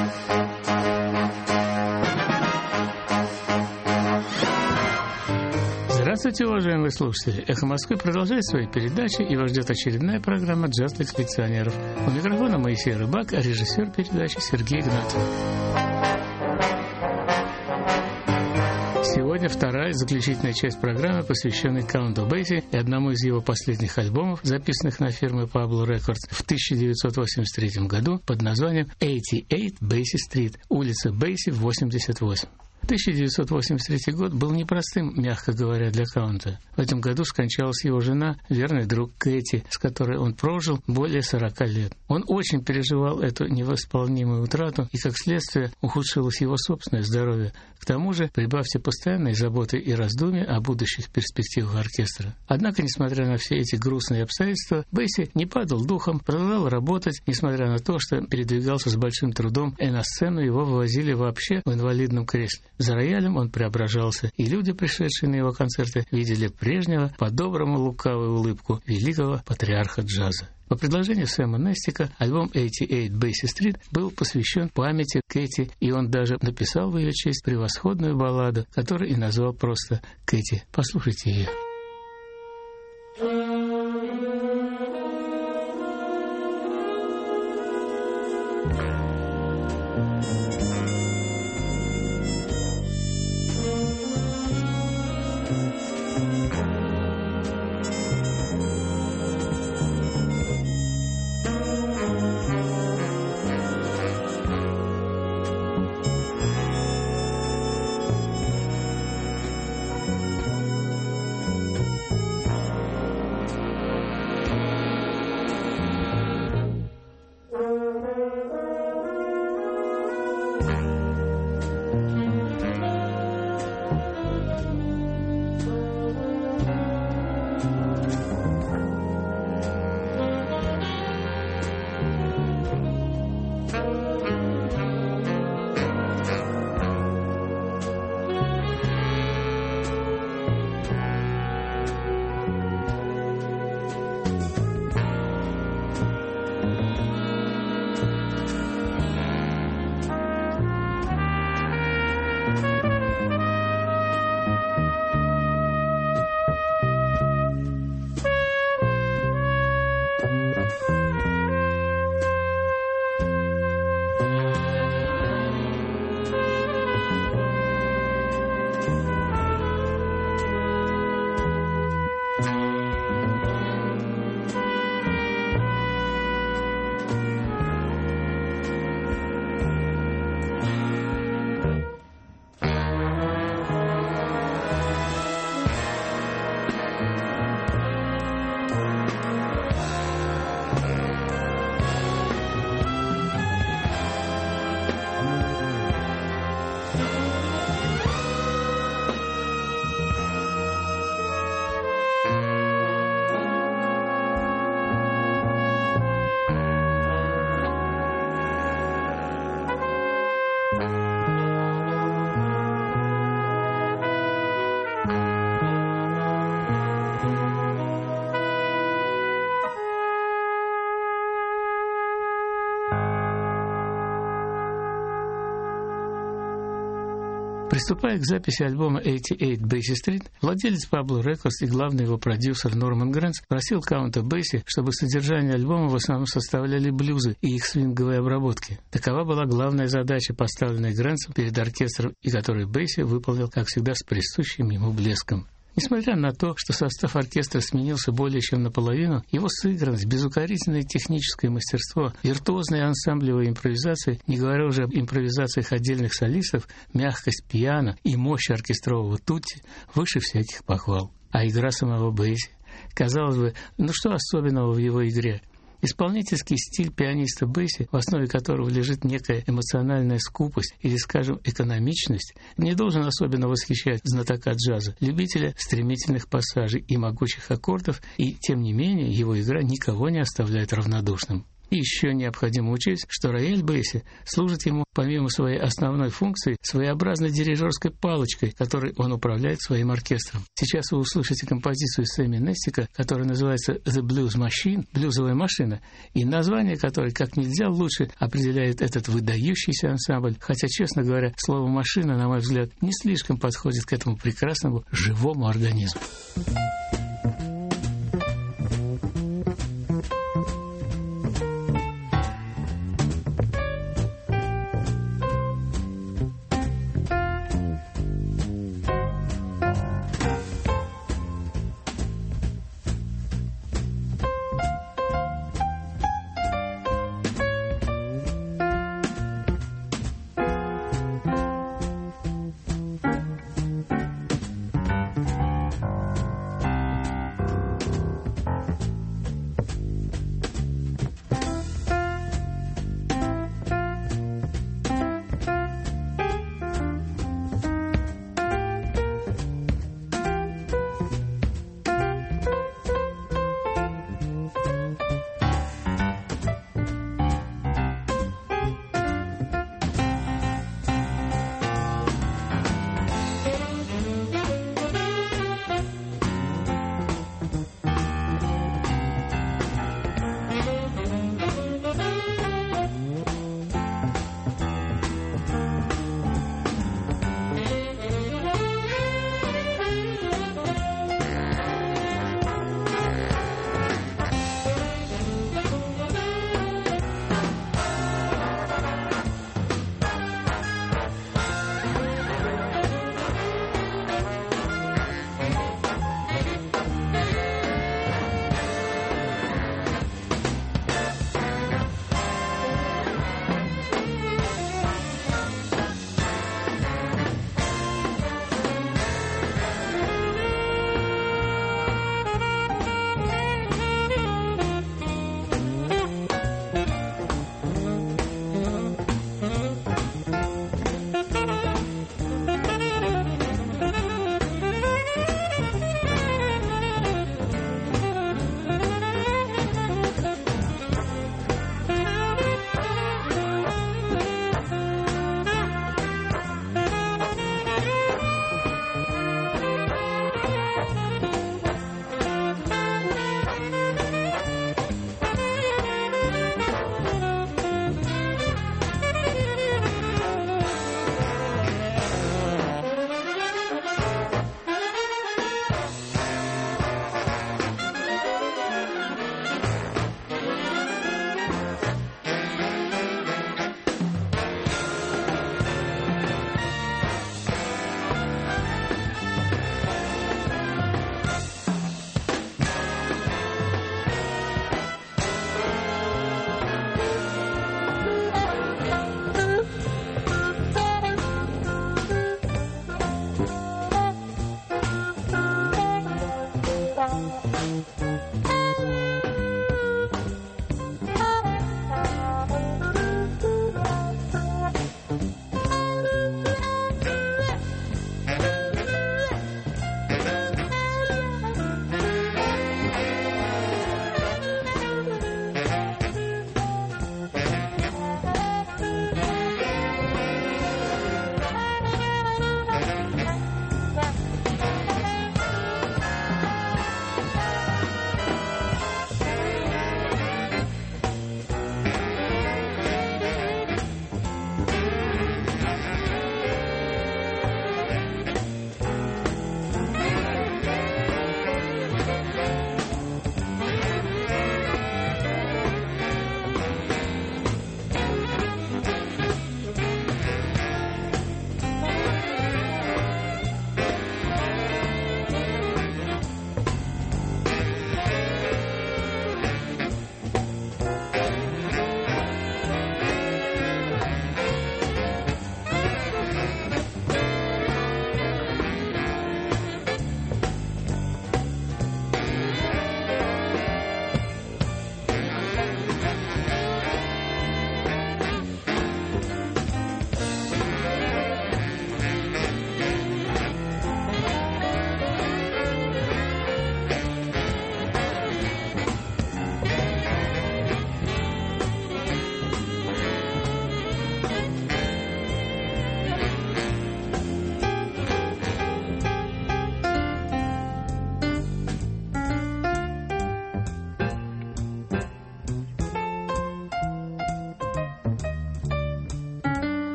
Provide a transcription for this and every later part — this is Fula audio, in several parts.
Здравствуйте, уважаемые слушатели! «Эхо Москвы» продолжает свои передачи, и вас ждет очередная программа «Джаз для экспедиционеров». У микрофона Моисей Рыбак, а режиссер передачи Сергей Игнатьев. Сегодня вторая, заключительная часть программы, посвященная Каунту Бейси и одному из его последних альбомов, записанных на фирме Pablo Records в 1983 году под названием «88 Basie Street», улица Бейси, 88. 1983 год был непростым, мягко говоря, для Каунта. В этом году скончалась его жена, верный друг Кэти, с которой он прожил более 40 лет. Он очень переживал эту невосполнимую утрату, и, как следствие, ухудшилось его собственное здоровье. К тому же, прибавьте постоянной заботы и раздумья о будущих перспективах оркестра. Однако, несмотря на все эти грустные обстоятельства, Бейси не падал духом, продолжал работать, несмотря на то, что передвигался с большим трудом, и на сцену его вывозили вообще в инвалидном кресле. За роялем он преображался, и люди, пришедшие на его концерты, видели прежнего, по-доброму лукавую улыбку великого патриарха джаза. По предложению Сэма Нестика альбом «88 Basie Street» был посвящен памяти Кэти, и он даже написал в ее честь превосходную балладу, которую и назвал просто «Кэти». Послушайте ее. Приступая к записи альбома «88 Basie Street», владелец Pablo Records и главный его продюсер Норман Грэнс просил Каунта Бейси, чтобы содержание альбома в основном составляли блюзы и их свинговые обработки. Такова была главная задача, поставленная Грэнсом перед оркестром, и которую Бейси выполнил, как всегда, с присущим ему блеском. Несмотря на то, что состав оркестра сменился более чем наполовину, его сыгранность, безукоризненное техническое мастерство, виртуозные ансамблевые импровизации, не говоря уже об импровизациях отдельных солистов, мягкость пиано и мощь оркестрового тутти выше всяких похвал. А игра самого Бейси? Казалось бы, что особенного в его игре? Исполнительский стиль пианиста Бейси, в основе которого лежит некая эмоциональная скупость или, скажем, экономичность, не должен особенно восхищать знатока джаза, любителя стремительных пассажей и могучих аккордов, и, тем не менее, его игра никого не оставляет равнодушным. И еще необходимо учесть, что рояль Бейси служит ему, помимо своей основной функции, своеобразной дирижерской палочкой, которой он управляет своим оркестром. Сейчас вы услышите композицию Сэмми Нестика, которая называется «The Blues Machine» — «Блюзовая машина», и название которой как нельзя лучше определяет этот выдающийся ансамбль, хотя, честно говоря, слово «машина», на мой взгляд, не слишком подходит к этому прекрасному живому организму.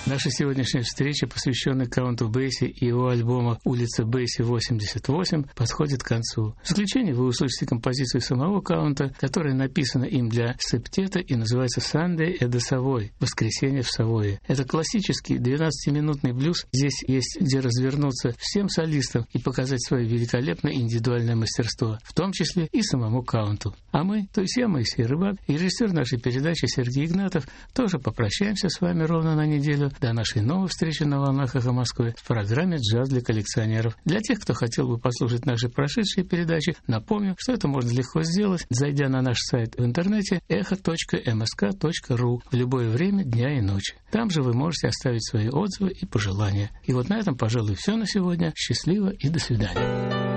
Наша сегодняшняя встреча, посвященная Каунту Бейси и его альбому «Улица Бейси 88», подходит к концу. В заключение вы услышите композицию самого Каунта, которая написана им для септета и называется «Sunday at the Savoy» — «Воскресенье в Савое». Это классический 12-минутный блюз. Здесь есть где развернуться всем солистам и показать свое великолепное индивидуальное мастерство, в том числе и самому Каунту. А мы, то есть я, Моисей Рыбак, и режиссер нашей передачи Сергей Игнатов, тоже попрощаемся с вами ровно на неделю до нашей новой встречи на волнах «Эхо Москвы» в программе «Джаз для коллекционеров». Для тех, кто хотел бы послушать наши прошедшие передачи, напомню, что это можно легко сделать, зайдя на наш сайт в интернете echo.msk.ru в любое время дня и ночи. Там же вы можете оставить свои отзывы и пожелания. И вот на этом, пожалуй, все на сегодня. Счастливо и до свидания.